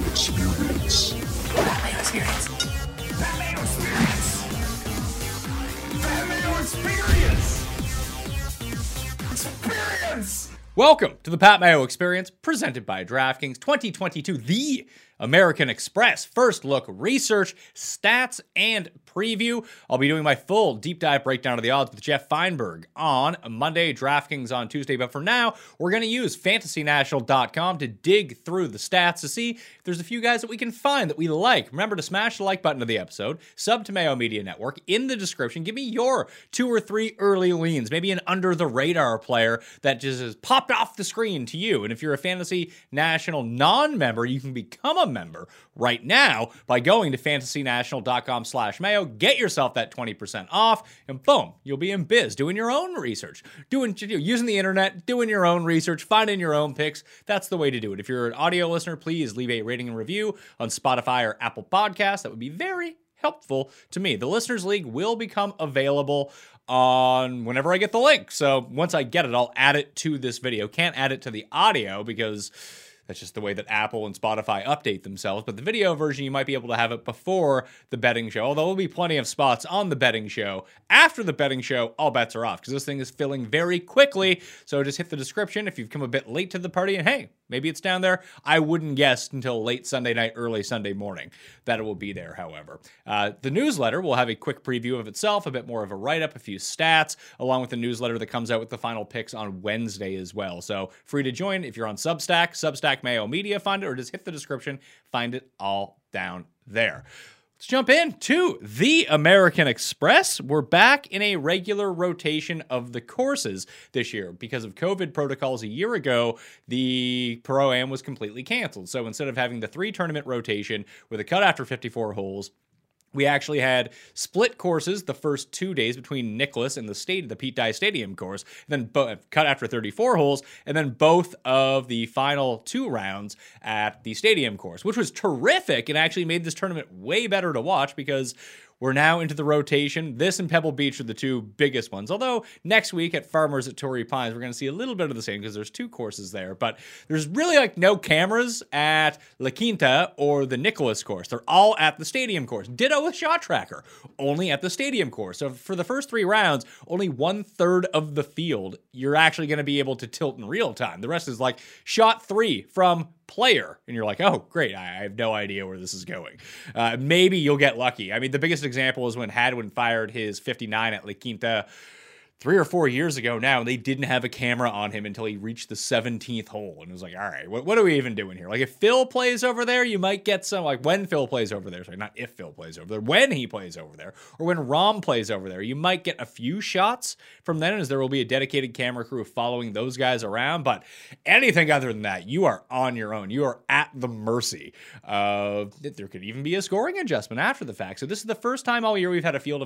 Experience. Pat Mayo Experience. Pat Mayo Experience. Pat Mayo Experience. Experience. Welcome to the Pat Mayo Experience, presented by DraftKings 2022, the American Express. First look, research, stats, and preview. I'll be doing my full deep dive breakdown of the odds with Jeff Feinberg on Monday, DraftKings on Tuesday. But for now, we're going to use fantasynational.com to dig through the stats to see if there's a few guys that we can find that we like. Remember to smash the like button of the episode, sub to Mayo Media Network. In the description, give me your 2 or 3 early leans, maybe an under-the-radar player that just has popped off the screen to you. And if you're a Fantasy National non-member, you can become a member right now by going to fantasynational.com/Mayo. Get yourself that 20% off, and boom, you'll be in biz doing your own research, using the internet, doing your own research, finding your own picks. That's the way to do it. If you're an audio listener, please leave a rating and review on Spotify or Apple Podcasts. That would be very helpful to me. The Listeners League will become available on whenever I get the link. So once I get it, I'll add it to this video. Can't add it to the audio because that's just the way that Apple and Spotify update themselves. But the video version, you might be able to have it before the betting show. Although there will be plenty of spots on the betting show. After the betting show, all bets are off because this thing is filling very quickly. So just hit the description if you've come a bit late to the party. And hey, maybe it's down there. I wouldn't guess until late Sunday night, early Sunday morning that it will be there, however. The newsletter will have a quick preview of itself, a bit more of a write-up, a few stats, along with the newsletter that comes out with the final picks on Wednesday as well. So free to join if you're on Substack Mayo Media, find it, or just hit the description, find it all down there. Let's jump into the American Express. We're back in a regular rotation of the courses this year. Because of COVID protocols a year ago, the Pro-Am was completely canceled. So instead of having the 3-tournament rotation with a cut after 54 holes, we actually had split courses the first 2 days between Nicklaus and the Pete Dye Stadium course, then cut after 34 holes, and then both of the final 2 rounds at the Stadium course, which was terrific and actually made this tournament way better to watch because we're now into the rotation. This and Pebble Beach are the 2 biggest ones. Although next week at Farmers at Torrey Pines, we're going to see a little bit of the same because there's 2 courses there. But there's really no cameras at La Quinta or the Nicklaus course. They're all at the Stadium course. Ditto with Shot Tracker, only at the Stadium course. So for the first 3 rounds, only 1/3 of the field you're actually going to be able to tilt in real time. The rest is like shot 3 from player, and you're like, oh, great, I have no idea where this is going. Maybe you'll get lucky. I mean, the biggest example is when Hadwin fired his 59 at La Quinta 3 or 4 years ago now, and they didn't have a camera on him until he reached the 17th hole. And it was like, all right, what are we even doing here? Like, if Phil plays over there, you might get some, like, when Phil plays over there. Sorry, not if Phil plays over there. When he plays over there, or when Rahm plays over there, you might get a few shots from then, as there will be a dedicated camera crew following those guys around. But anything other than that, you are on your own. You are at the mercy of, there could even be a scoring adjustment after the fact. So this is the first time all year we've had a field of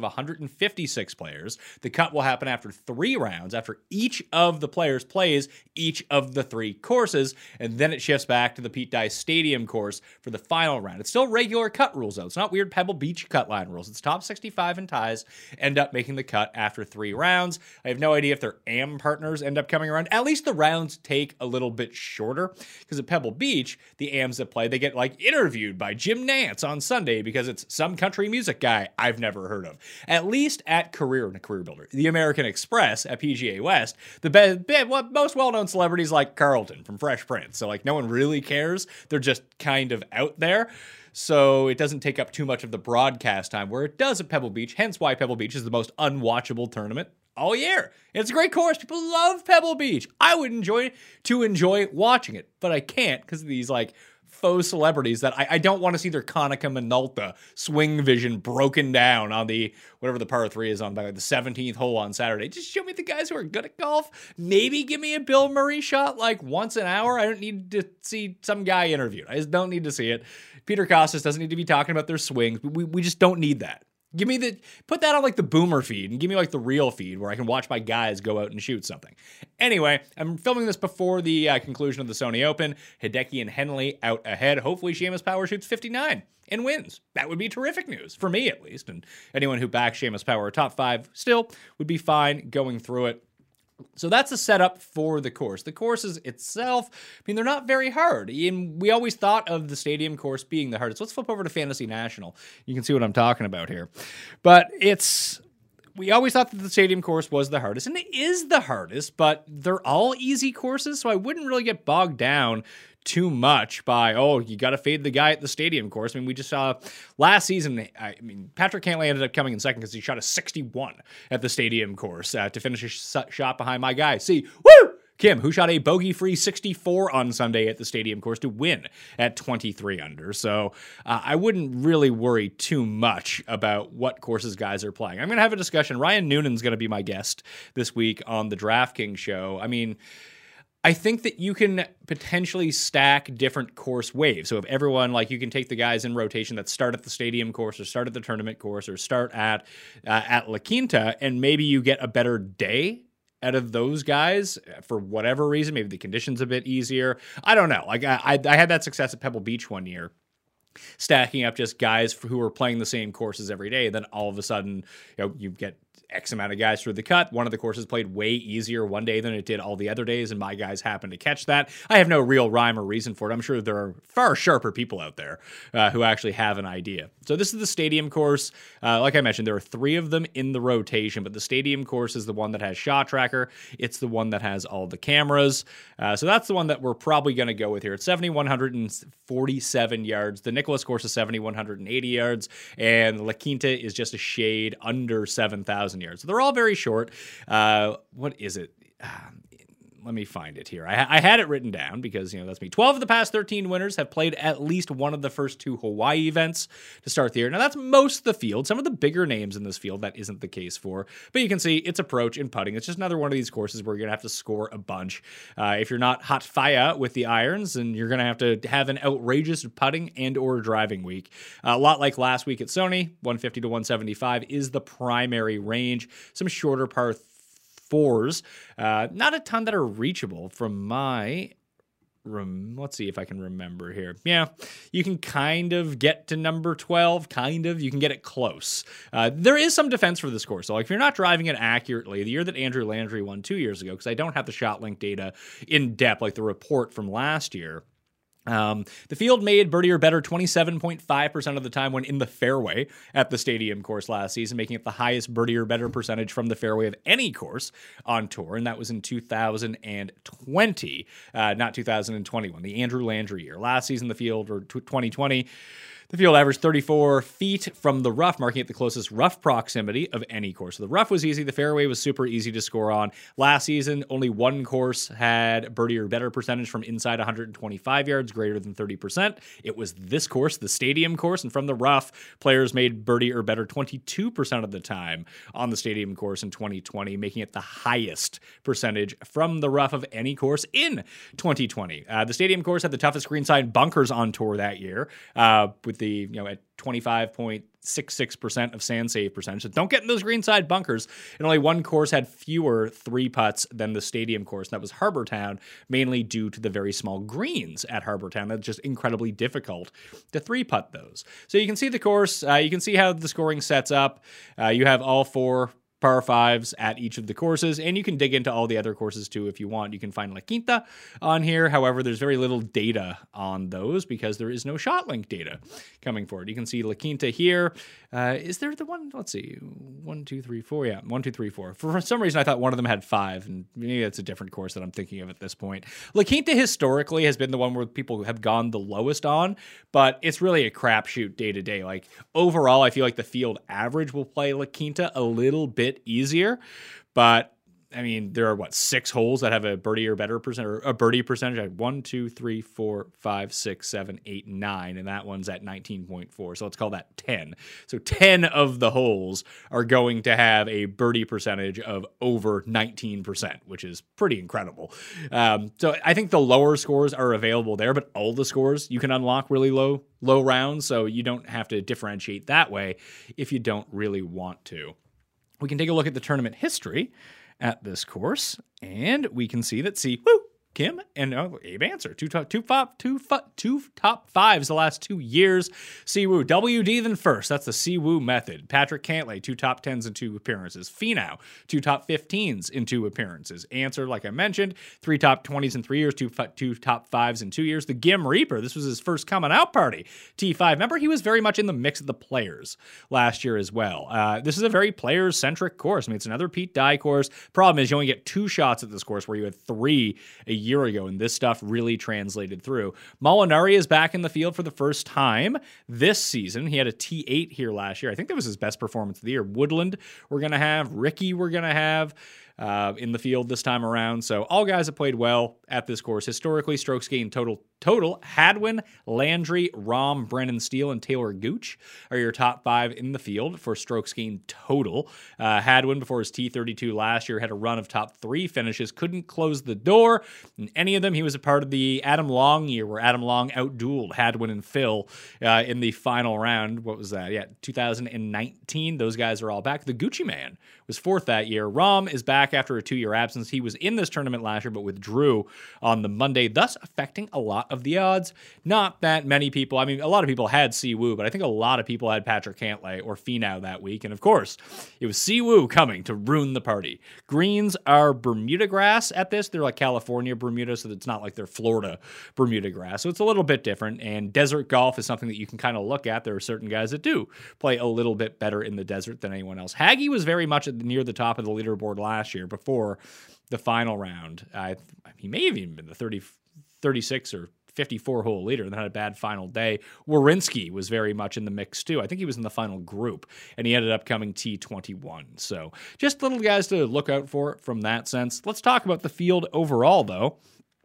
156 players. The cut will happen after 3 rounds, after each of the players plays each of the 3 courses, and then it shifts back to the Pete Dye Stadium course for the final round. It's still regular cut rules, though. It's not weird Pebble Beach cut line rules. It's top 65 and ties end up making the cut after 3 rounds. I have no idea if their AM partners end up coming around. At least the rounds take a little bit shorter, because at Pebble Beach, the AMs that play, they get interviewed by Jim Nantz on Sunday because it's some country music guy I've never heard of. At least at Career Builder, the American Express at PGA West, the most well-known celebrities like Carlton from Fresh Prince. So no one really cares. They're just kind of out there. So it doesn't take up too much of the broadcast time where it does at Pebble Beach, hence why Pebble Beach is the most unwatchable tournament all year. It's a great course. People love Pebble Beach. I would enjoy watching it, but I can't because of these faux celebrities that I don't want to see their Konica Minolta swing vision broken down on the, whatever the par 3 is on, by the 17th hole on Saturday. Just show me the guys who are good at golf. Maybe give me a Bill Murray shot once an hour. I don't need to see some guy interviewed. I just don't need to see it. Peter Kostis doesn't need to be talking about their swings. We just don't need that. Give me put that on the boomer feed and give me the real feed where I can watch my guys go out and shoot something. Anyway, I'm filming this before the conclusion of the Sony Open. Hideki and Henley out ahead. Hopefully Seamus Power shoots 59 and wins. That would be terrific news, for me at least. And anyone who backs Seamus Power top 5 still would be fine going through it. So that's a setup for the course. The courses itself, I mean, they're not very hard. And we always thought of the stadium course being the hardest. Let's flip over to Fantasy National. You can see what I'm talking about here. But we always thought that the stadium course was the hardest, and it is the hardest, but they're all easy courses, so I wouldn't really get bogged down too much by, you got to fade the guy at the stadium course. I mean, we just saw last season, Patrick Cantlay ended up coming in second because he shot a 61 at the stadium course to finish a shot behind my guy. See, woo! Kim, who shot a bogey-free 64 on Sunday at the stadium course to win at 23 under. So I wouldn't really worry too much about what courses guys are playing. I'm going to have a discussion. Ryan Noonan's going to be my guest this week on the DraftKings show. I mean, I think that you can potentially stack different course waves. So if everyone, you can take the guys in rotation that start at the stadium course or start at the tournament course or start at La Quinta, and maybe you get a better day out of those guys for whatever reason. Maybe the conditions a bit easier. I don't know. I had that success at Pebble Beach one year, stacking up just guys who are playing the same courses every day. Then all of a sudden, you get X amount of guys through the cut. One of the courses played way easier one day than it did all the other days, and my guys happened to catch that. I have no real rhyme or reason for it. I'm sure there are far sharper people out there who actually have an idea. So this is the stadium course. Like I mentioned, there are 3 of them in the rotation, but the stadium course is the one that has Shot Tracker. It's the one that has all the cameras. So that's the one that we're probably going to go with here. It's 7,147 yards. The Nicklaus course is 7,180 yards, and La Quinta is just a shade under 7,000 yards. So they're all very short. What is it? Let me find it here. I had it written down because, that's me. 12 of the past 13 winners have played at least one of the first 2 Hawaii events to start the year. Now, that's most of the field. Some of the bigger names in this field, that isn't the case for. But you can see it's approach and putting. It's just another one of these courses where you're going to have to score a bunch. If you're not hot fire with the irons, then you're going to have an outrageous putting and or driving week. A lot like last week at Sony, 150 to 175 is the primary range. Some shorter par 4s, not a ton that are reachable from my let's see if I can remember here. Yeah, you can kind of get to number 12, you can get it close. There is some defense for this course. So if you're not driving it accurately, the year that Andrew Landry won 2 years ago, because I don't have the ShotLink data in depth like the report from last year, the field made birdie or better 27.5% of the time when in the fairway at the stadium course last season, making it the highest birdie or better percentage from the fairway of any course on tour, and that was in 2020, not 2021, the Andrew Landry year. Last season, the field, or 2020, the field averaged 34 feet from the rough, marking it the closest rough proximity of any course. So the rough was easy. The fairway was super easy to score on. Last season, only one course had birdie or better percentage from inside 125 yards, greater than 30%. It was this course, the stadium course. And from the rough, players made birdie or better 22% of the time on the stadium course in 2020, making it the highest percentage from the rough of any course in 2020. The stadium course had the toughest greenside bunkers on tour that year, with at 25.66% of sand save percentage. So don't get in those greenside bunkers. And only one course had fewer 3 putts than the stadium course, and that was Harbour Town, mainly due to the very small greens at Harbour Town. That's just incredibly difficult to 3-putt those. So you can see the course. You can see how the scoring sets up. You have all 4 par 5s at each of the courses, and you can dig into all the other courses too if you want. You can find La Quinta on here. However, there's very little data on those because there is no ShotLink data coming forward. You can see La Quinta here. Is there the one? Let's see. 1, 2, 3, 4. Yeah, 1, 2, 3, 4. For some reason, I thought one of them had 5, and maybe that's a different course that I'm thinking of at this point. La Quinta historically has been the one where people have gone the lowest on, but it's really a crapshoot day to day. Like overall, I feel like the field average will play La Quinta a little bit easier, but I mean, there are 6 holes that have a birdie or better percent, or a birdie percentage. Like 1, 2, 3, 4, 5, 6, 7, 8, 9, and that one's at 19.4. So let's call that 10. So 10 of the holes are going to have a birdie percentage of over 19%, which is pretty incredible. So I think the lower scores are available there, but all the scores you can unlock really low rounds, so you don't have to differentiate that way if you don't really want to. We can take a look at the tournament history at this course, and we can see that, Kim and Abe Answer, two top fives the last 2 years. Siwoo, WD then first. That's the Siwoo method. Patrick Cantlay, 2 top 10s in 2 appearances. Finau, 2 top 15s in 2 appearances. Answer, like I mentioned, 3 top 20s in 3 years, 2 top 5s in 2 years. The Gim Reaper, this was his first coming out party. T5, remember he was very much in the mix of the players last year as well. This is a very players-centric course. I mean, it's another Pete Dye course. Problem is you only get 2 shots at this course where you had 3 a year ago, and this stuff really translated through. Molinari is back in the field for the first time this season. He had a T8 here last year. I think that was his best performance of the year. Woodland we're going to have. Ricky we're going to have in the field this time around. So all guys have played well at this course. Historically, strokes gained total, Hadwin, Landry, Rahm, Brennan Steele, and Taylor Gooch are your top 5 in the field for strokes gained total. Hadwin, before his T32 last year, had a run of top 3 finishes, couldn't close the door. In any of them, he was a part of the Adam Long year where Adam Long outdueled Hadwin and Phil in the final round. What was that? Yeah, 2019. Those guys are all back. The Gucci Man was 4th that year. Rahm is back after a 2-year absence. He was in this tournament last year, but withdrew on the Monday, thus affecting a lot of the odds. Not that many people, I mean, a lot of people had Siwoo, but I think a lot of people had Patrick Cantlay or Finau that week. And of course, it was Siwoo coming to ruin the party. Greens are Bermuda grass at this. They're like California Bermuda, so it's not like they're Florida Bermuda grass. So it's a little bit different. And desert golf is something that you can kind of look at. There are certain guys that do play a little bit better in the desert than anyone else. Haggy was very much near the top of the leaderboard last year before the final round. He may have even been the 36 or 54 hole leader and then had a bad final day. Werenski was very much in the mix too. I think he was in the final group and he ended up coming T21. So just little guys to look out for from that sense. Let's talk about the field overall though.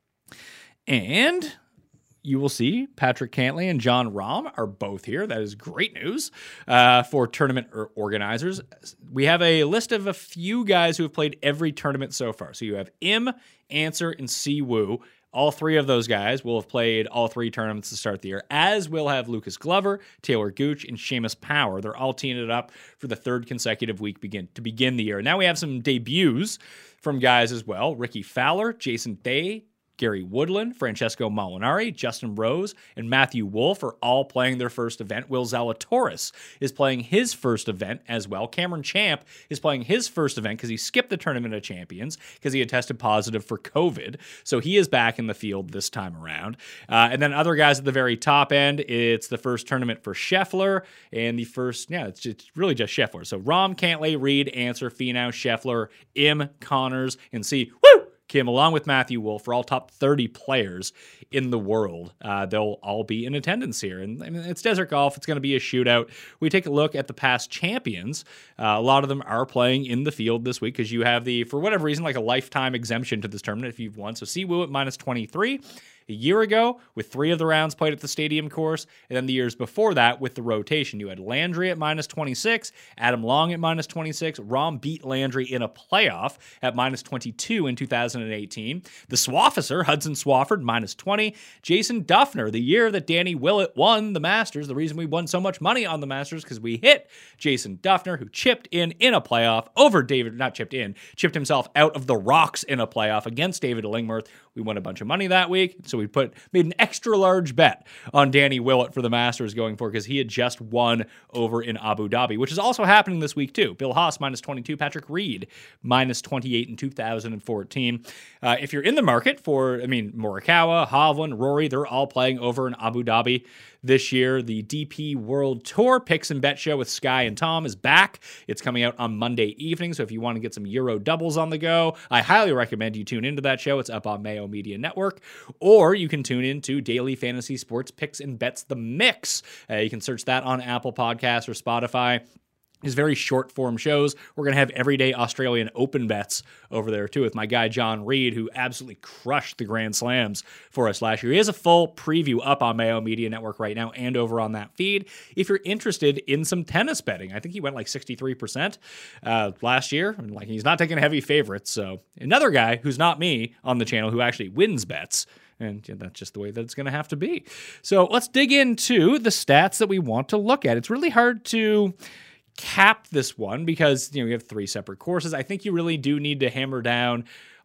And you will see Patrick Cantlay and Jon Rahm are both here. That is great news for tournament organizers. We have a list of a few guys who have played every tournament so far. So you have Im, Answer, and Siwoo. All 3 of those guys will have played all 3 tournaments to start the year, as will have Lucas Glover, Taylor Gooch, and Seamus Power. They're all teeing it up for the 3rd consecutive week to begin the year. Now we have some debuts from guys as well. Ricky Fowler, Jason Day, Gary Woodland, Francesco Molinari, Justin Rose, and Matthew Wolff are all playing their first event. Will Zalatoris is playing his first event as well. Cameron Champ is playing his first event because he skipped the Tournament of Champions because he had tested positive for COVID. So he is back in the field this time around. And then other guys at the very top end, it's the first tournament for Scheffler and the first, it's really just Scheffler. So Rahm, Cantlay, Reed, Answer, Finau, Scheffler, Im, Connors, and Kim, along with Matthew Wolff, for all top 30 players in the world. They'll all be in attendance here. And I mean, it's desert golf. It's going to be a shootout. We take a look at the past champions. A lot of them are playing in the field this week because you have for whatever reason, like a lifetime exemption to this tournament if you've won. So Siwoo at -23. A year ago, with 3 of the rounds played at the stadium course, and then the years before that with the rotation. You had Landry at -26, Adam Long at -26, Rahm beat Landry in a playoff at -22 in 2018. The Swafficer, Hudson Swafford, -20. Jason Duffner, the year that Danny Willett won the Masters. The reason we won so much money on the Masters because we hit Jason Duffner, who chipped in a playoff over chipped himself out of the rocks in a playoff against David Illingworth. We won a bunch of money that week, so we made an extra large bet on Danny Willett for the Masters going forward because he had just won over in Abu Dhabi, which is also happening this week too. Bill Haas -22, Patrick Reed -28 in 2014. If you're in the market for, Morikawa, Hovland, Rory, they're all playing over in Abu Dhabi this year. The DP World Tour Picks and Bet Show with Sky and Tom is back. It's coming out on Monday evening, so if you want to get some Euro doubles on the go, I highly recommend you tune into that show. It's up on Mayo Media Network, or you can tune into Daily Fantasy Sports Picks and Bets The Mix. You can search that on Apple Podcasts or Spotify. These very short form shows. We're going to have everyday Australian Open bets over there too with my guy John Reed, who absolutely crushed the Grand Slams for us last year. He has a full preview up on Mayo Media Network right now and over on that feed. If you're interested in some tennis betting, I think he went like 63% last year. And he's not taking heavy favorites. So another guy who's not me on the channel who actually wins bets. And that's just the way that it's going to have to be. So let's dig into the stats that we want to look at. It's really hard to cap this one because we have 3 separate courses. I think you really do need to hammer down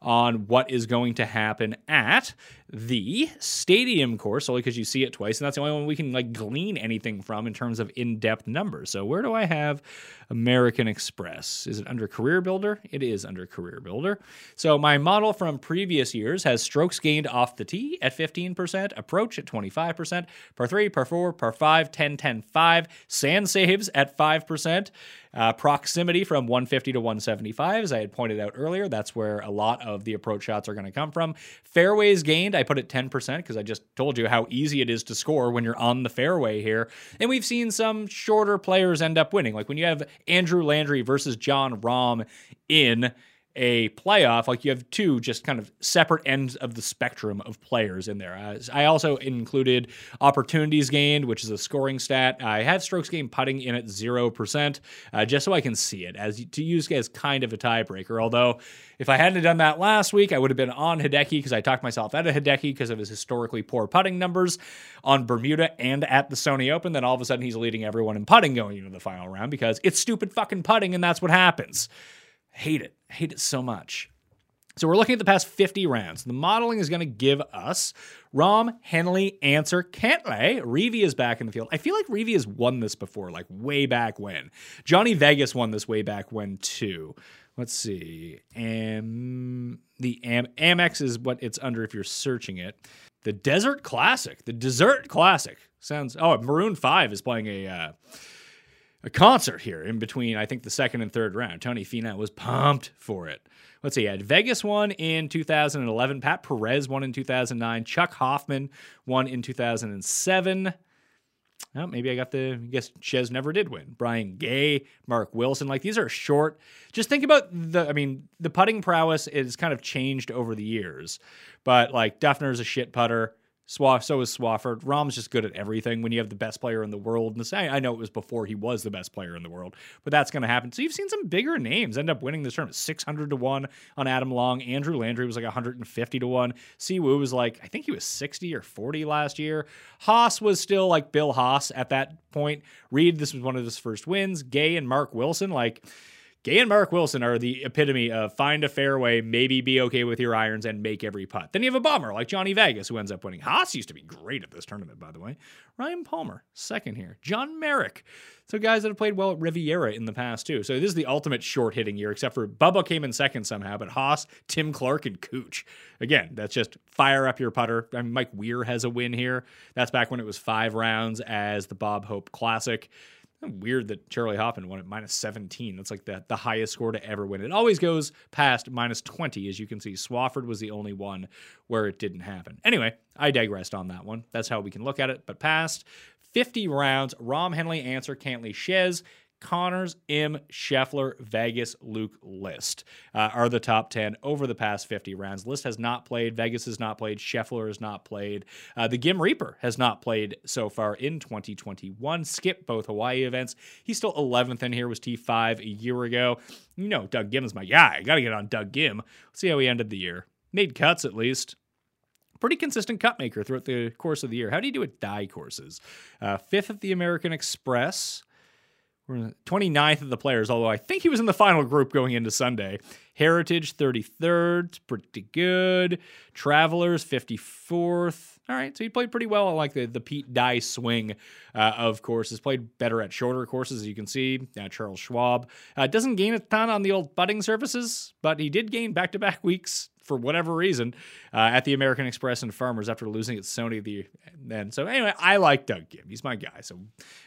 on what is going to happen at the Stadium course, only because you see it twice, and that's the only one we can like glean anything from in terms of in-depth numbers. So where do I have American Express? Is it under Career Builder? It is under Career Builder. So my model from previous years has strokes gained off the tee at 15%, approach at 25%, par 3, par 4, par 5, 10, 10, 5, sand saves at 5%, proximity from 150 to 175, as I had pointed out earlier. That's where a lot of the approach shots are going to come from. Fairways gained, I put it 10% because I just told you how easy it is to score when you're on the fairway here. And we've seen some shorter players end up winning. Like when you have Andrew Landry versus Jon Rahm in a playoff, like you have two just kind of separate ends of the spectrum of players in there. I also included opportunities gained, which is a scoring stat. I have strokes gained putting in at 0%, just so I can see it as to use as kind of a tiebreaker. Although if I hadn't done that last week, I would have been on Hideki because I talked myself out of Hideki because of his historically poor putting numbers on Bermuda and at the Sony Open. Then all of a sudden he's leading everyone in putting going into the final round because it's stupid fucking putting and that's what happens. Hate it so much. So we're looking at the past 50 rounds. The modeling is going to give us Rahm, Henley, Ancer, Cantlay. Reavie is back in the field. I feel like Reavie has won this before, like way back when. Johnny Vegas won this way back when too. Let's see. The Amex is what it's under if you're searching it. The Desert Classic. The Desert Classic. Sounds... Oh, Maroon 5 is playing a concert here in between, I think, the second and third round. Tony Finau was pumped for it. Let's see, Vegas won in 2011. Pat Perez won in 2009. Chuck Hoffman won in 2007. Oh, maybe I guess Chez never did win. Brian Gay, Mark Wilson. Like, these are short. Just think about the putting prowess is kind of changed over the years. But, like, Duffner's a shit putter. So is Swafford. Rahm's just good at everything when you have the best player in the world. And I know it was before he was the best player in the world, but that's going to happen. So you've seen some bigger names end up winning this tournament. 600 to 1 on Adam Long. Andrew Landry was like 150 to 1. Siwoo was like, I think he was 60 or 40 last year. Haas was still like Bill Haas at that point. Reed, this was one of his first wins. Gay and Mark Wilson, Gay and Mark Wilson are the epitome of find a fairway, maybe be okay with your irons, and make every putt. Then you have a bomber like Johnny Vegas, who ends up winning. Haas used to be great at this tournament, by the way. Ryan Palmer, second here. John Merrick. So guys that have played well at Riviera in the past, too. So this is the ultimate short-hitting year, except for Bubba came in second somehow, but Haas, Tim Clark, and Cooch. Again, that's just fire up your putter. I mean, Mike Weir has a win here. That's back when it was 5 rounds as the Bob Hope Classic. Weird that Charlie Hoffman won at -17. That's like the highest score to ever win. It always goes past -20, as you can see. Swafford was the only one where it didn't happen. Anyway, I digressed on that one. That's how we can look at it. But past 50 rounds, Rahm, Henley, Ancer, Cantlay, Chez, Connors, Im, Scheffler, Vegas, Luke, List are the top 10 over the past 50 rounds. List has not played. Vegas has not played. Scheffler has not played. The Gim Reaper has not played so far in 2021. Skipped both Hawaii events. He's still 11th in here. Was T5 a year ago. You know, Doug Gim is my guy. I got to get on Doug Gim. Let's see how he ended the year. Made cuts at least. Pretty consistent cut maker throughout the course of the year. How do you do at die courses? 5th at the American Express. We're 29th of the Players, although I think he was in the final group going into Sunday. Heritage, 33rd, pretty good. Travelers, 54th. All right, so he played pretty well on like the Pete Dye swing of courses. Played better at shorter courses, as you can see. Charles Schwab. Doesn't gain a ton on the old putting surfaces, but he did gain back-to-back weeks for whatever reason at the American Express and Farmers after losing at Sony then. So anyway, I like Doug Gim. He's my guy. So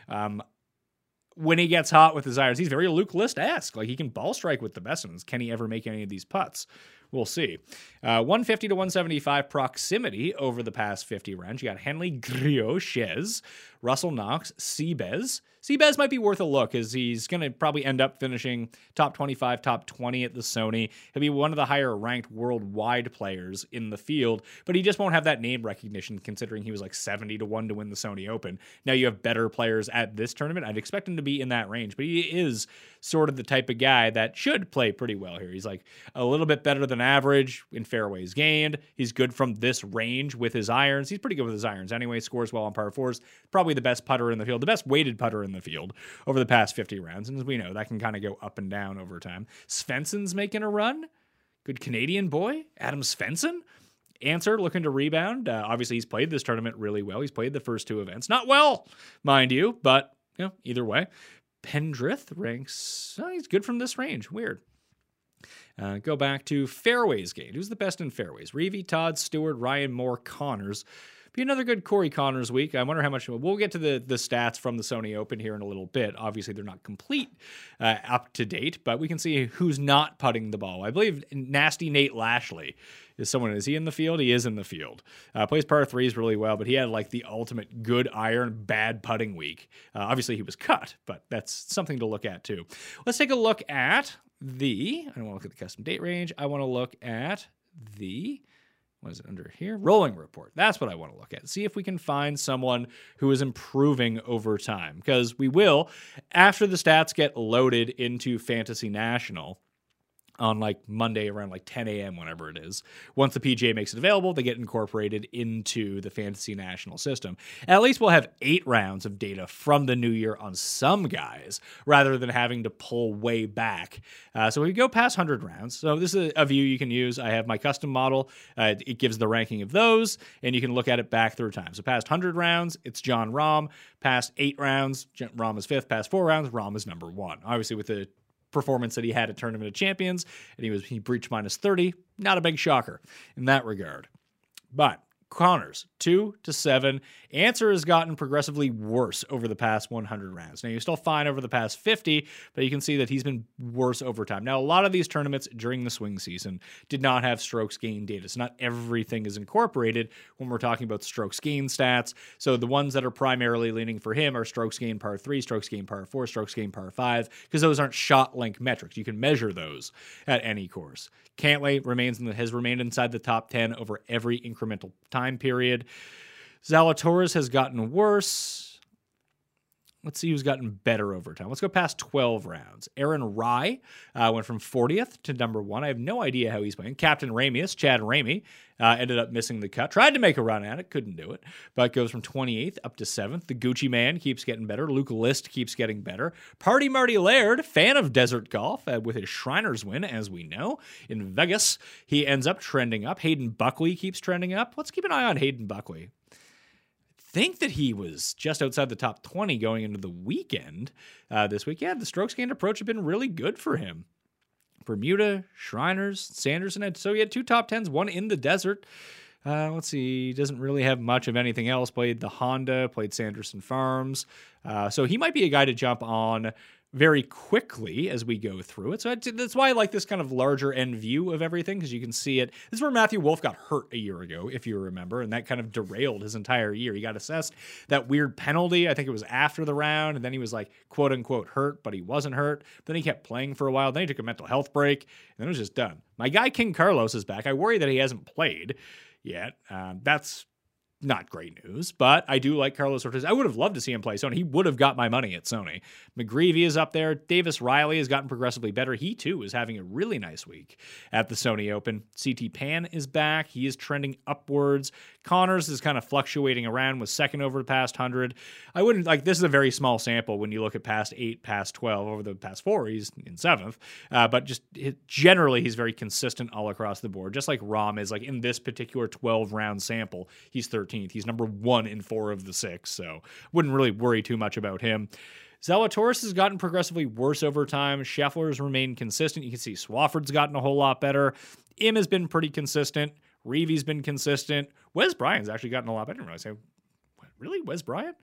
when he gets hot with his irons, he's very Luke List-esque. Like, he can ball strike with the best ones. Can he ever make any of these putts? We'll see. 150 to 175 proximity over the past 50 rounds. You got Henley, Griot, Chez, Russell Knox, Seabez. Seabez might be worth a look as he's going to probably end up finishing top 25, top 20 at the Sony. He'll be one of the higher ranked worldwide players in the field, but he just won't have that name recognition considering he was like 70 to 1 to win the Sony Open. Now you have better players at this tournament. I'd expect him to be in that range, but he is sort of the type of guy that should play pretty well here. He's like a little bit better than average in fairways gained. He's good from this range with his irons. He's pretty good with his irons anyway. Scores well on par 4s. Probably the best putter in the field, the best weighted putter in the field over the past 50 rounds. And as we know, that can kind of go up and down over time. Svensson's making a run. good Canadian boy, Adam Svensson. Ancer looking to rebound. Obviously, he's played this tournament really well. He's played the first two events. Not well, mind you, but either way. Pendrith ranks, he's good from this range. Weird. Go back to fairways gained. Who's the best in fairways? Reavie, Todd, Stewart, Ryan Moore, Connors. Be another good Corey Connors week. I wonder how much. We'll get to the stats from the Sony Open here in a little bit. Obviously, they're not complete up to date, but we can see who's not putting the ball. I believe Nasty Nate Lashley is someone. Is he in the field? He is in the field. Plays par threes really well, but he had like the ultimate good iron, bad putting week. Obviously, he was cut, but that's something to look at too. Let's take a look at I don't want to look at the custom date range. I want to look at what is it under here? Rolling report. That's what I want to look at. See if we can find someone who is improving over time. Because we will, after the stats get loaded into Fantasy National on like Monday around like 10 a.m., whenever it is. Once the PGA makes it available, they get incorporated into the Fantasy National system. At least we'll have 8 rounds of data from the new year on some guys, rather than having to pull way back. So we go past 100 rounds. So this is a view you can use. I have my custom model. It gives the ranking of those, and you can look at it back through time. So past 100 rounds, it's Jon Rahm. Past 8 rounds, Rahm is 5th. Past 4 rounds, Rahm is number 1. Obviously, with the performance that he had at Tournament of Champions, and he breached minus 30. Not a big shocker in that regard. But Connors, 2 to 7. Ancer has gotten progressively worse over the past 100 rounds. Now, you're still fine over the past 50, but you can see that he's been worse over time. Now, a lot of these tournaments during the swing season did not have strokes gained data, so not everything is incorporated when we're talking about strokes gained stats. So the ones that are primarily leaning for him are strokes gained par 3, strokes gained par 4, strokes gained par 5, because those aren't shot length metrics. You can measure those at any course. Cantlay has remained inside the top 10 over every incremental time period. Zalatoris has gotten worse. Let's see who's gotten better over time. Let's go past 12 rounds. Aaron Rai went from 40th to number 1. I have no idea how he's playing. Captain Ramius, Chad Ramey, ended up missing the cut. Tried to make a run at it, couldn't do it, but goes from 28th up to 7th. The Gucci Man keeps getting better. Luke List keeps getting better. Party Marty Laird, fan of desert golf, with his Shriners win, as we know, in Vegas. He ends up trending up. Hayden Buckley keeps trending up. Let's keep an eye on Hayden Buckley. Think that he was just outside the top 20 going into the weekend this week. Yeah, the strokes gained approach have been really good for him. Bermuda, Shriners, Sanderson. So he had 2 top 10s, one in the desert. Let's see, he doesn't really have much of anything else. Played the Honda, played Sanderson Farms. So he might be a guy to jump on very quickly as we go through it. So that's why I like this kind of larger end view of everything, because you can see it. This is where Matthew Wolff got hurt a year ago, if you remember, and that kind of derailed his entire year. He got assessed that weird penalty. I think it was after the round, and then he was like, quote unquote, hurt, but he wasn't hurt. Then he kept playing for a while. Then he took a mental health break, and then it was just done. My guy King Carlos is back. I worry that he hasn't played yet. That's not great news, but I do like Carlos Ortiz. I would have loved to see him play Sony. He would have got my money at Sony. McGreevy is up there. Davis Riley has gotten progressively better. He, too, is having a really nice week at the Sony Open. CT Pan is back. He is trending upwards. Connors is kind of fluctuating around, was second over the past 100. I wouldn't, this is a very small sample when you look at past 8, past 12. Over the past 4, he's in 7th. But just generally, he's very consistent all across the board. Just like Rahm is, in this particular 12-round sample, he's 13th. He's number 1 in 4 of the 6, so wouldn't really worry too much about him. Zalatoris has gotten progressively worse over time. Scheffler's remained consistent. You can see Swafford's gotten a whole lot better. Im has been pretty consistent. Reavie's been consistent. Wes Bryant's actually gotten a lot better. I didn't realize. Really? Wes Bryant?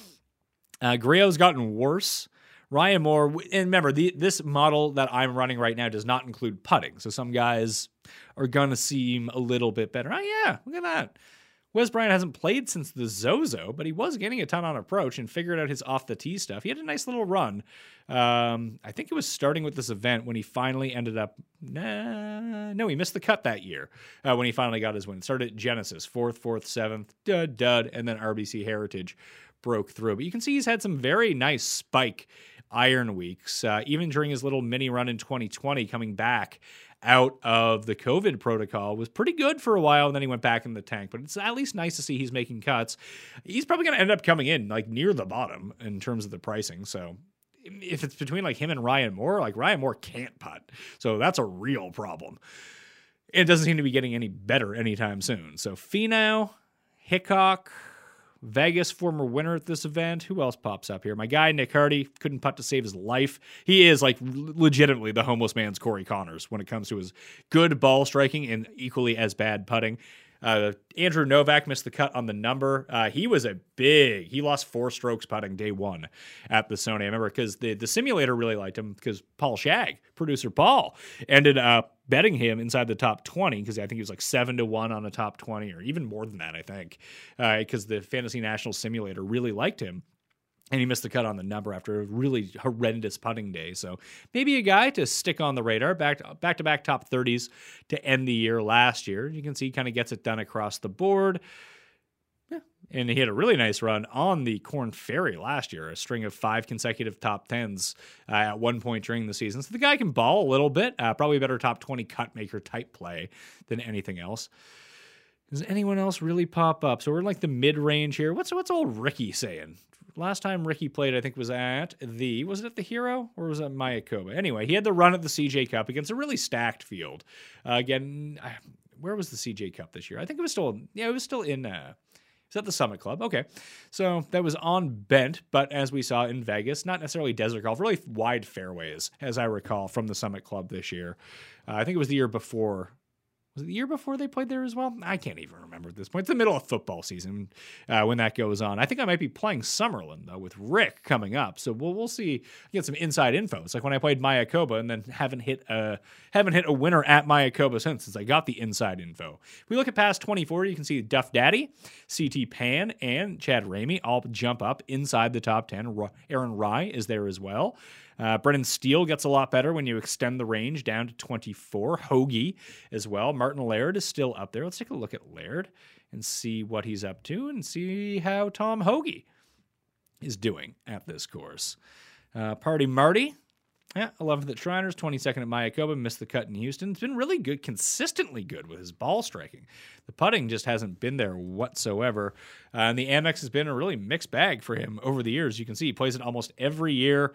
Griot's gotten worse. Ryan Moore, and remember, this model that I'm running right now does not include putting, so some guys are going to seem a little bit better. Oh, yeah, look at that. Wes Bryant hasn't played since the Zozo, but he was getting a ton on approach and figured out his off-the-tee stuff. He had a nice little run. I think it was starting with this event when he finally ended up... No, he missed the cut that year when he finally got his win. Started at Genesis, 4th, 7th, dud, and then RBC Heritage broke through. But you can see he's had some very nice spike iron weeks, even during his little mini run in 2020 coming back out of the COVID protocol was pretty good for a while, and then he went back in the tank. But it's at least nice to see he's making cuts. He's probably going to end up coming in near the bottom in terms of the pricing. So if it's between him and Ryan Moore, Ryan Moore can't putt. So that's a real problem. It doesn't seem to be getting any better anytime soon. So Finau, Hickok, Vegas, former winner at this event. Who else pops up here? My guy, Nick Hardy, couldn't putt to save his life. He is like legitimately the homeless man's Corey Connors when it comes to his good ball striking and equally as bad putting. Andrew Novak missed the cut on the number. He lost 4 strokes putting day one at the Sony. I remember because the simulator really liked him because Paul Shag, producer Paul, ended up betting him inside the top 20 because I think he was like 7-1 on the top 20 or even more than that, I think, because the Fantasy National simulator really liked him. And he missed the cut on the number after a really horrendous putting day. So maybe a guy to stick on the radar. Back-to-back top 30s to end the year last year. You can see he kind of gets it done across the board. Yeah. And he had a really nice run on the Corn Ferry last year, a string of 5 consecutive top 10s at one point during the season. So the guy can ball a little bit. Probably a better top 20 cut maker type play than anything else. Does anyone else really pop up? So we're in like the mid-range here. What's old Ricky saying? Last time Ricky played, I think, was it at the Hero or was it Mayakoba? Anyway, he had the run at the CJ Cup against a really stacked field. Again, where was the CJ Cup this year? I think it was still in it's at the Summit Club. Okay. So that was on bent, but as we saw in Vegas, not necessarily desert golf, really wide fairways, as I recall, from the Summit Club this year. I think it was the year before. Was it the year before they played there as well? I can't even remember at this point. It's the middle of football season when that goes on. I think I might be playing Summerlin, though, with Rick coming up. So we'll see. Get some inside info. It's like when I played Mayakoba and then haven't hit a winner at Mayakoba since I got the inside info. If we look at past 24, you can see Duff Daddy, CT Pan, and Chad Ramey all jump up inside the top 10. Aaron Rye is there as well. Brennan Steele gets a lot better when you extend the range down to 24. Hoagie as well. Martin Laird is still up there. Let's take a look at Laird and see what he's up to and see how Tom Hoagie is doing at this course. Party Marty, 11th at Shriners, 22nd at Mayakoba, missed the cut in Houston. It's been really good, consistently good with his ball striking. The putting just hasn't been there whatsoever. And the Amex has been a really mixed bag for him over the years. You can see he plays it almost every year.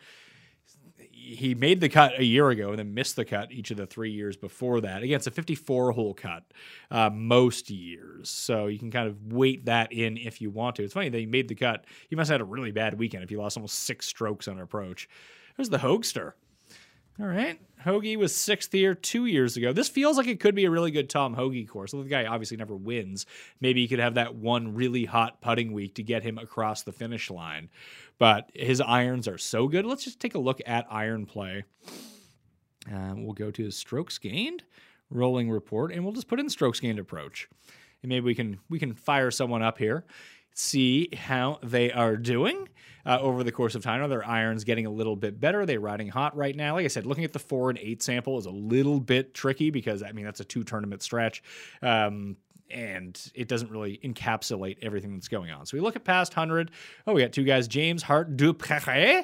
He made the cut a year ago and then missed the cut each of the 3 years before that against a 54-hole cut most years. So you can kind of weight that in if you want to. It's funny that he made the cut. He must have had a really bad weekend if he lost almost 6 strokes on approach. There's the Hoagster. All right. Hoagie was 6th here 2 years ago. This feels like it could be a really good Tom Hoagie course. Although the guy obviously never wins. Maybe he could have that one really hot putting week to get him across the finish line. But his irons are so good. Let's just take a look at iron play. We'll go to his strokes gained, rolling report, and we'll just put in strokes gained approach. And maybe we can fire someone up here, see how they are doing over the course of time. Are their irons getting a little bit better? Are they riding hot right now? Like I said, looking at the 4 and 8 sample is a little bit tricky because, I mean, that's a 2-tournament stretch. And it doesn't really encapsulate everything that's going on. So we look at past 100. Oh, we got 2 guys, James Hart Duprez,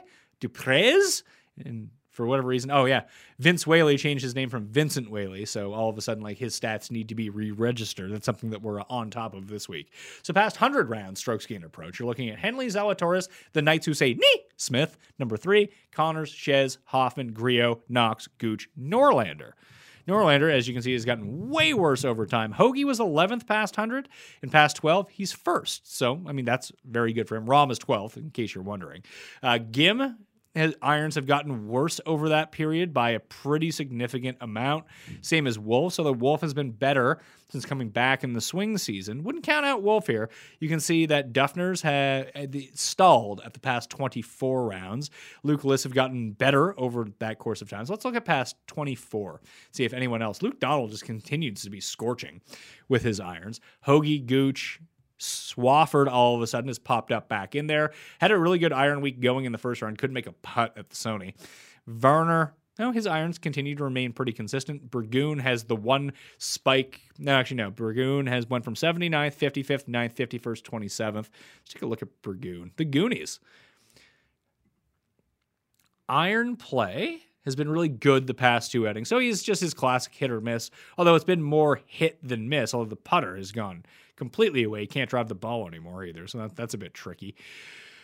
and for whatever reason, Vince Whaley changed his name from Vincent Whaley, so all of a sudden, like, his stats need to be re-registered. That's something that we're on top of this week. So past 100 round strokes gained approach, you're looking at Henley, Zalatoris, the Knights who say, Nee, Smith, number 3, Connors, Shez, Hoffman, Griot, Knox, Gooch, Norlander. Norlander, as you can see, has gotten way worse over time. Hoagie was 11th past 100. In past 12, he's 1st. So, I mean, that's very good for him. Rahm is 12th, in case you're wondering. Gim, his irons have gotten worse over that period by a pretty significant amount. Same as Wolf. So the Wolf has been better since coming back in the swing season. Wouldn't count out Wolf here. You can see that Duffner's have stalled at the past 24 rounds. Luke Liss have gotten better over that course of time. So let's look at past 24. See if anyone else. Luke Donald just continues to be scorching with his irons. Hoagie, Gooch, Swafford all of a sudden has popped up back in there. Had a really good iron week going in the first round. Couldn't make a putt at the Sony. Varner, his irons continue to remain pretty consistent. Burgoon has the one spike. Burgoon has went from 79th, 55th, 9th, 51st, 27th. Let's take a look at Burgoon. The Goonies. Iron play has been really good the past 2 outings. So he's just his classic hit or miss, although it's been more hit than miss, although the putter has gone completely away. He can't drive the ball anymore either, so that's a bit tricky.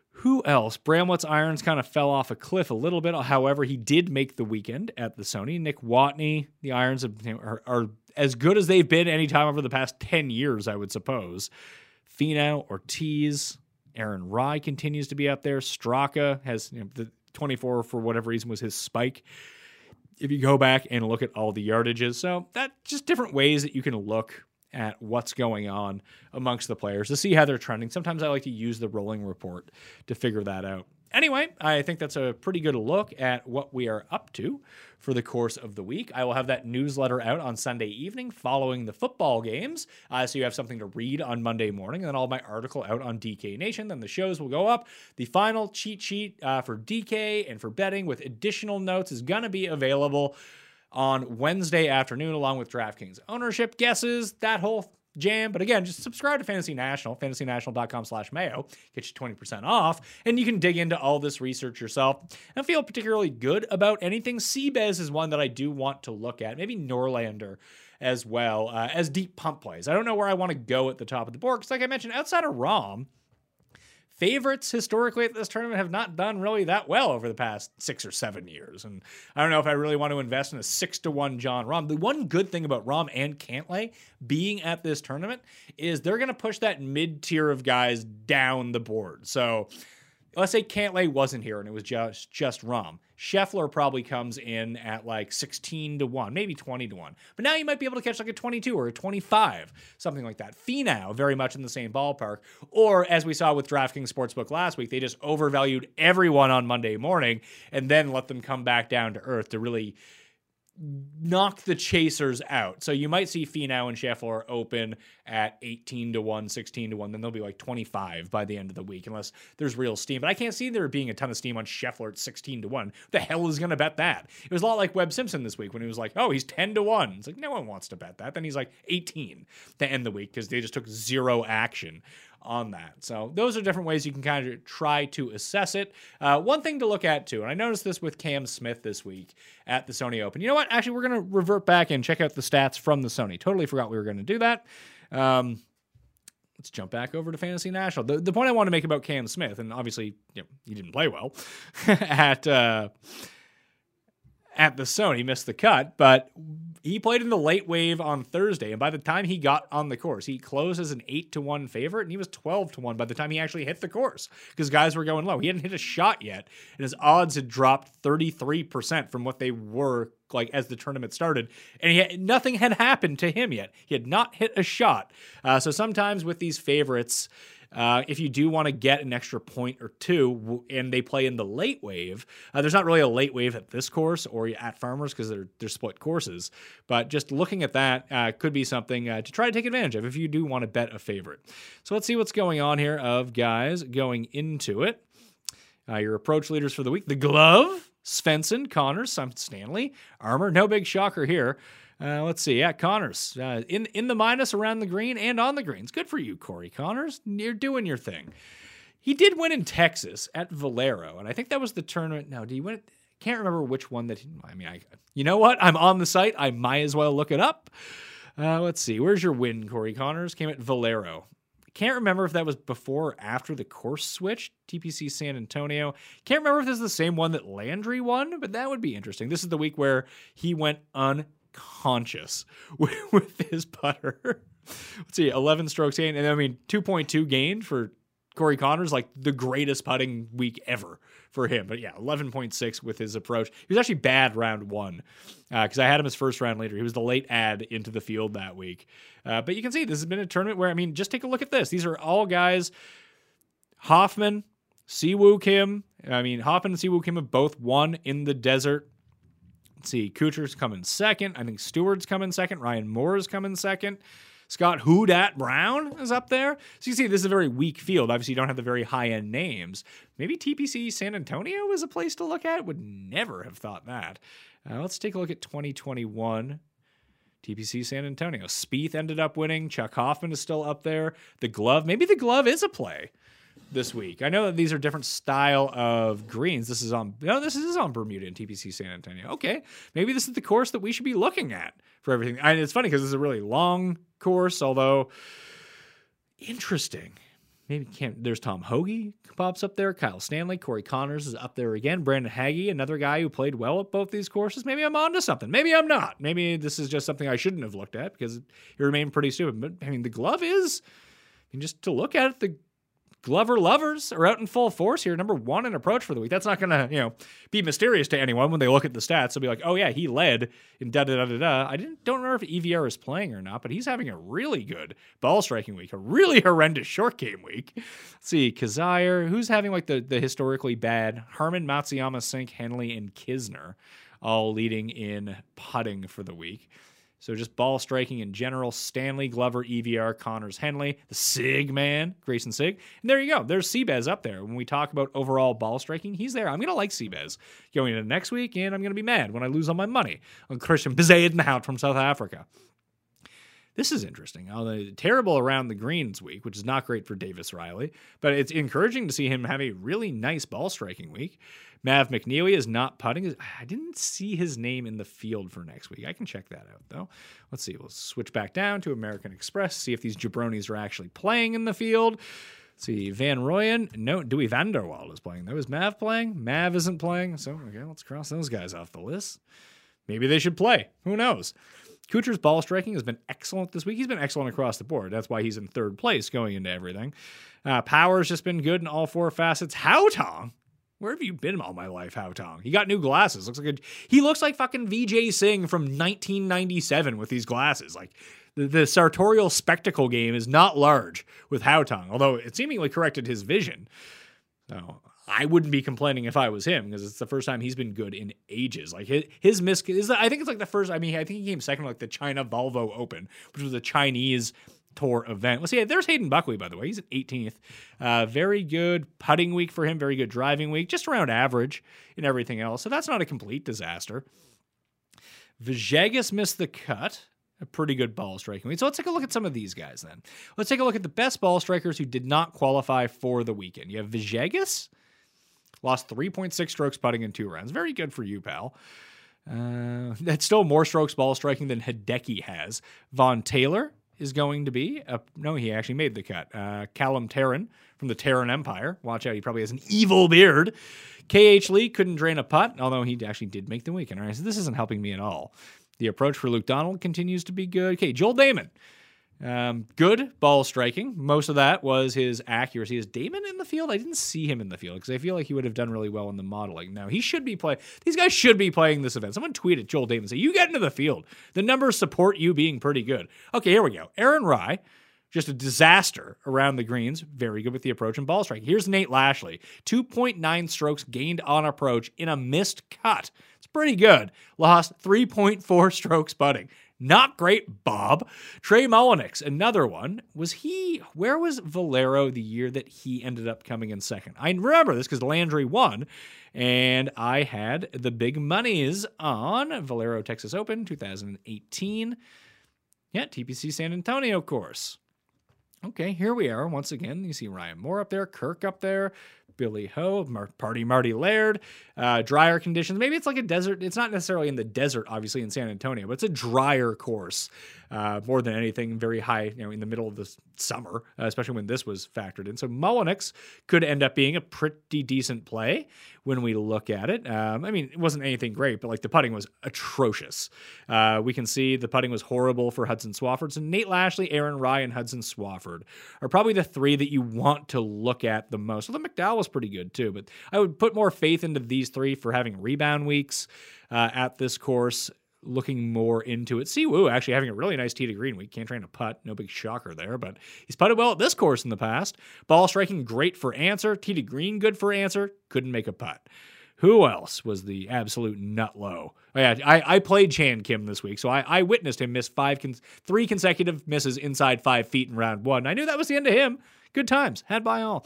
Who else? Bramlett's irons kind of fell off a cliff a little bit. However, he did make the weekend at the Sony. Nick Watney, the irons are as good as they've been anytime over the past 10 years, I would suppose. Finau, Ortiz, Aaron Rai continues to be up there. Straka has the 24 for whatever reason was his spike. If you go back and look at all the yardages, so that's just different ways that you can look at what's going on amongst the players to see how they're trending. Sometimes I like to use the rolling report to figure that out. Anyway, I think that's a pretty good look at what we are up to for the course of the week. I will have that newsletter out on Sunday evening following the football games, so you have something to read on Monday morning, and then I'll have my article out on DK Nation. Then the shows will go up. The final cheat sheet for DK and for betting with additional notes is going to be available on Wednesday afternoon, along with DraftKings ownership guesses, that whole jam. But again, just subscribe to Fantasy National, fantasynational.com/Mayo, get you 20% off, and you can dig into all this research yourself and feel particularly good about anything. Seabez is one that I do want to look at, maybe Norlander as well, as deep pump plays. I don't know where I want to go at the top of the board, because like I mentioned, outside of Rahm, favorites historically at this tournament have not done really that well over the past 6 or 7 years. And I don't know if I really want to invest in a 6-1 Jon Rahm. The one good thing about Rahm and Cantlay being at this tournament is they're going to push that mid-tier of guys down the board. So let's say Cantlay wasn't here and it was just Rahm. Scheffler probably comes in at like 16-1, maybe 20-1. But now you might be able to catch like a 22 or a 25, something like that. Finau, very much in the same ballpark. Or as we saw with DraftKings Sportsbook last week, they just overvalued everyone on Monday morning and then let them come back down to earth to really knock the chasers out. So you might see Finau and Scheffler open at 18-1, 16-1. Then they'll be like 25 by the end of the week, unless there's real steam. But I can't see there being a ton of steam on Scheffler at 16-1. The hell is going to bet that? It was a lot like Webb Simpson this week when he was like, oh, he's 10-1. It's like, no one wants to bet that. Then he's like 18 to end the week because they just took zero action on that. So those are different ways you can kind of try to assess it. One thing to look at too, and I noticed this with Cam Smith this week at the Sony Open. You know what? Actually, we're going to revert back and check out the stats from the Sony. Totally forgot we were going to do that. Let's jump back over to Fantasy National. The point I want to make about Cam Smith, and obviously he didn't play well at the Sony, missed the cut, but he played in the late wave on Thursday, and by the time he got on the course, he closed as an 8-1 favorite, and he was 12-1 by the time he actually hit the course, because guys were going low. He hadn't hit a shot yet, and his odds had dropped 33% from what they were like as the tournament started, and nothing had happened to him yet. He had not hit a shot. So sometimes with these favorites, if you do want to get an extra point or two and they play in the late wave, there's not really a late wave at this course or at Farmers because they're split courses. But just looking at that could be something to try to take advantage of if you do want to bet a favorite. So let's see what's going on here of guys going into it. Your approach leaders for the week. The Glove, Svensson, Connors, Simon Stanley, Armour. No big shocker here. Let's see. Yeah, Connors in the minus around the green and on the greens. Good for you, Corey Connors. You're doing your thing. He did win in Texas at Valero, and I think that was the tournament. Now, did he win it? Can't remember which one that. You know what? I'm on the site. I might as well look it up. Let's see. Where's your win, Corey Connors? Came at Valero. Can't remember if that was before or after the course switch. TPC San Antonio. Can't remember if this is the same one that Landry won, but that would be interesting. This is the week where he went unconscious with his putter. Let's see, 11 strokes gained, and 2.2 gained for Corey Connors, like the greatest putting week ever for him. But yeah, 11.6 with his approach. He was actually bad round one because I had him as first round leader. He was the late add into the field that week. But you can see this has been a tournament where, just take a look at this. These are all guys. Hoffman, Siwoo Kim. Hoffman and Siwoo Kim have both won in the desert. Let's see, Kuchar's coming second. I think Stewart's coming second. Ryan Moore's coming second. Scott Houdat Brown is up there. So you see, this is a very weak field. Obviously, you don't have the very high-end names. Maybe TPC San Antonio is a place to look at. Would never have thought that. Let's take a look at 2021. TPC San Antonio. Spieth ended up winning. Chuck Hoffman is still up there. The Glove. Maybe the Glove is a play this week. I know that these are different style of greens. This is on Bermuda and TPC San Antonio. Okay, maybe this is the course that we should be looking at for everything. And it's funny because it's a really long course, although interesting. maybe can't. There's Tom Hoagie pops up there. Kyle Stanley, Corey Connors is up there again. Brandon Hagee, another guy who played well at both these courses. Maybe I'm onto something. Maybe I'm not. Maybe this is just something I shouldn't have looked at because it remained pretty stupid. But I mean, the glove is, just to look at it, the Glover lovers are out in full force here. Number 1 in approach for the week. That's not going to, be mysterious to anyone when they look at the stats. They'll be like, oh yeah, he led in da-da-da-da-da. I don't remember if EVR is playing or not, but he's having a really good ball striking week, a really horrendous short game week. Let's see, Kazire, who's having like the historically bad, Harman, Matsuyama, Sink, Henley, and Kisner, all leading in putting for the week. So just ball striking in general, Stanley, Glover, EVR, Connors, Henley, the Sig man, Grayson Sig. And there you go. There's Seabez up there. When we talk about overall ball striking, he's there. I'm going to like Seabez going into next week, and I'm going to be mad when I lose all my money on Christian Bezuidenhout from South Africa. This is interesting. Terrible around the greens week, which is not great for Davis Riley, but it's encouraging to see him have a really nice ball striking week. Mav McNeely is not putting. I didn't see his name in the field for next week. I can check that out, though. Let's see. We'll switch back down to American Express, see if these jabronis are actually playing in the field. Let's see. Van Rooyen. No, Dewey Vanderwald is playing. Though. Is Mav playing? Mav isn't playing. So, okay, let's cross those guys off the list. Maybe they should play. Who knows? Kuchar's ball striking has been excellent this week. He's been excellent across the board. That's why he's in third place going into everything. Power's just been good in all 4 facets. Haotong. Where have you been all my life, Haotong? He got new glasses. He looks like fucking Vijay Singh from 1997 with these glasses. Like the sartorial spectacle game is not large with Haotong, although it seemingly corrected his vision. So I wouldn't be complaining if I was him because it's the first time he's been good in ages. Like his miss is, I think it's like the first. I think he came second to like the China Volvo Open, which was a Chinese tour event. Let's see. There's Hayden Buckley, by the way. He's at 18th. Very good putting week for him. Very good driving week. Just around average in everything else. So that's not a complete disaster. Villegas missed the cut. A pretty good ball striking week. So let's take a look at some of these guys then. Let's take a look at the best ball strikers who did not qualify for the weekend. You have Villegas. Lost 3.6 strokes putting in 2 rounds. Very good for you, pal. That's still more strokes ball striking than Hideki has. Von Taylor is going to be. No, he actually made the cut. Callum Tarrant from the Terran Empire. Watch out, he probably has an evil beard. KH Lee couldn't drain a putt, although he actually did make the weekend. All right, so this isn't helping me at all. The approach for Luke Donald continues to be good. Okay, Joel Damon. Good ball striking. Most of that was his accuracy. Is Damon in the field? I didn't see him in the field because I feel like he would have done really well in the modeling. Now, he should be playing. These guys should be playing this event. Someone tweeted Joel Damon and say, you get into the field. The numbers support you being pretty good. Okay, here we go. Aaron Rye, just a disaster around the greens. Very good with the approach and ball striking. Here's Nate Lashley. 2.9 strokes gained on approach in a missed cut. It's pretty good. Lost 3.4 strokes putting. Not great, Bob. Trey Mullenix, another one. Where was Valero the year that he ended up coming in second? I remember this because Landry won, and I had the big monies on Valero Texas Open 2018. Yeah, TPC San Antonio course. Okay, here we are once again. You see Ryan Moore up there, Kirk up there, Billy Ho, Marty Laird, drier conditions. Maybe it's like a desert. It's not necessarily in the desert, obviously, in San Antonio, but it's a drier course more than anything. Very high, in the middle of the summer, especially when this was factored in. So Mullenix could end up being a pretty decent play when we look at it. It wasn't anything great, but like the putting was atrocious. We can see the putting was horrible for Hudson Swafford. So Nate Lashley, Aaron Rye, and Hudson Swafford are probably the 3 that you want to look at the most. Well, the McDowell was pretty good too, but I would put more faith into these 3 for having rebound weeks at this course. Looking more into it. Siwoo actually having a really nice tee to green week. Can't train a putt. No big shocker there, but he's putted well at this course in the past. Ball striking great for Answer. Tee to green good for Answer. Couldn't make a putt. Who else was the absolute nut low? Oh, yeah, I played Chan Kim this week, so I witnessed him miss 3 consecutive misses inside 5 feet in round 1. I knew that was the end of him. Good times. Had by all.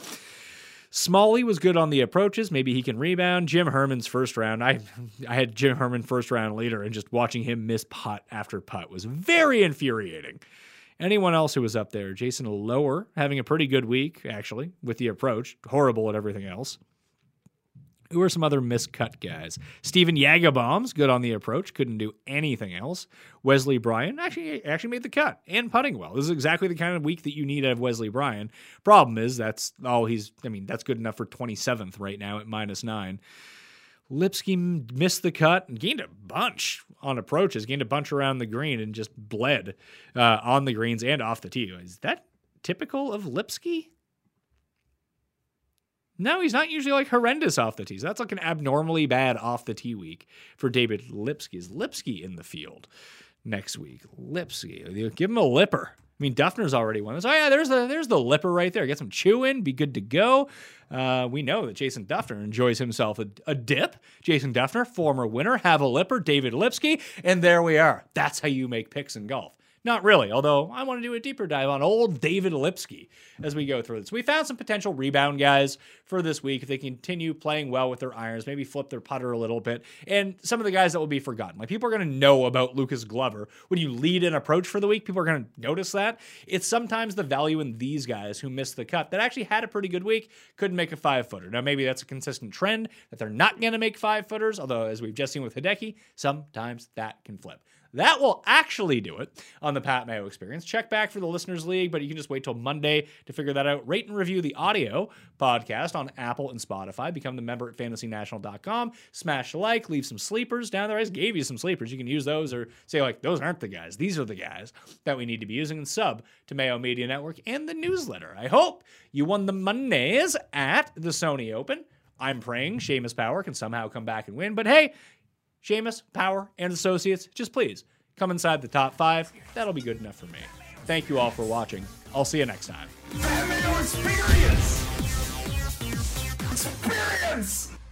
Smalley was good on the approaches. Maybe he can rebound. Jim Herman's first round. I had Jim Herman first round leader, and just watching him miss putt after putt was very infuriating. Anyone else who was up there? Jason Lower having a pretty good week, actually, with the approach. Horrible at everything else. Who are some other miscut guys? Steven Yagabombs, good on the approach, couldn't do anything else. Wesley Bryan actually made the cut and putting well. This is exactly the kind of week that you need out of Wesley Bryan. Problem is that's good enough for 27th right now at -9. Lipsky missed the cut and gained a bunch on approaches, gained a bunch around the green and just bled on the greens and off the tee. Is that typical of Lipsky? No, he's not usually like horrendous off the tees. That's like an abnormally bad off the tee week for David Lipsky. Is Lipsky in the field next week? Lipsky, give him a lipper. I mean, Duffner's already won this. Oh yeah, there's the lipper right there. Get some chew in, be good to go. We know that Jason Duffner enjoys himself a dip. Jason Duffner, former winner, have a lipper. David Lipsky, and there we are. That's how you make picks in golf. Not really, although I want to do a deeper dive on old David Lipsky as we go through this. We found some potential rebound guys for this week if they continue playing well with their irons, maybe flip their putter a little bit, and some of the guys that will be forgotten. Like, people are going to know about Lucas Glover. When you lead an approach for the week, people are going to notice that. It's sometimes the value in these guys who missed the cut that actually had a pretty good week, couldn't make a 5-footer. Now, maybe that's a consistent trend that they're not going to make 5-footers, although as we've just seen with Hideki, sometimes that can flip. That will actually do it on the Pat Mayo Experience. Check back for the Listeners League, but you can just wait till Monday to figure that out. Rate and review the audio podcast on Apple and Spotify. Become the member at fantasynational.com. Smash a like, leave some sleepers down there. I just gave you some sleepers. You can use those or say, like, those aren't the guys. These are the guys that we need to be using, and sub to Mayo Media Network and the newsletter. I hope you won the Mondays at the Sony Open. I'm praying Seamus Power can somehow come back and win, but hey, Seamus, Power, and Associates, just please come inside the top 5. That'll be good enough for me. Thank you all for watching. I'll see you next time. Pat Mayo Experience! Experience!